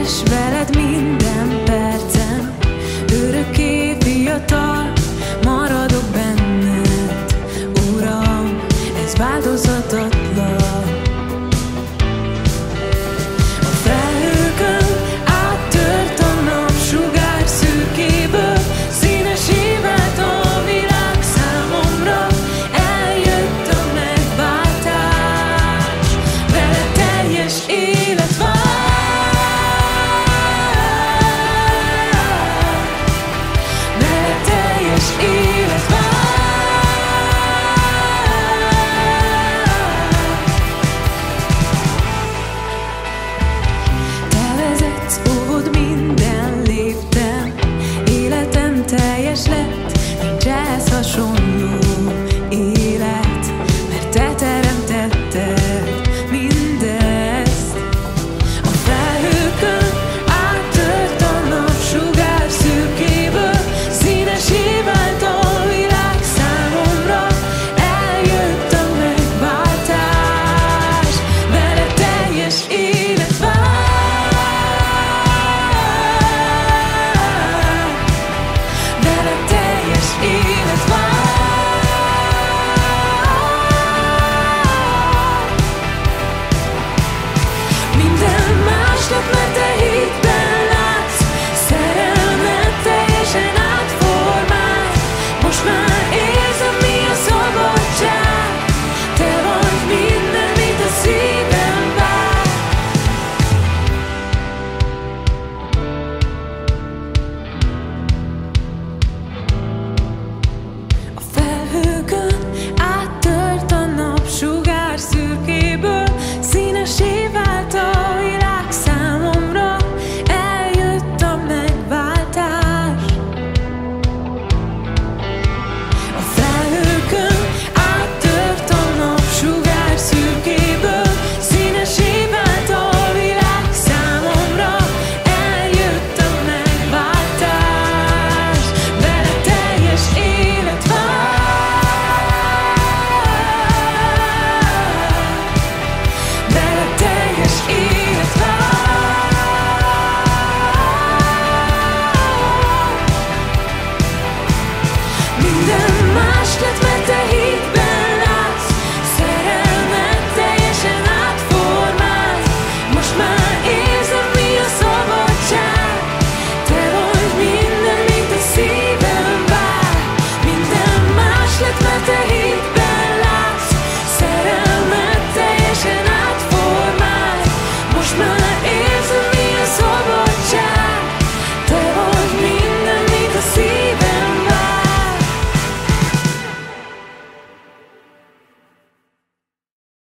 és veled minden percen örökké fiatal maradok benned, Uram, ez változhatatlan. A felhőkön áttört a napsugár szürkéből, színesé vált a világ számomra, eljött a megváltás, vele teljes élet vár. Vele teljes élet vár. Te vezetsz, óvod minden léptem, életem teljes lett, nincs ehhez hasonló élet, mert te teremtetted mindezt. A felhőkön áttört a napsugár szürkéből, színesé vált a világ számomra, eljött a megváltás, vele teljes élet vár. Vele teljes élet vár. Minden másnap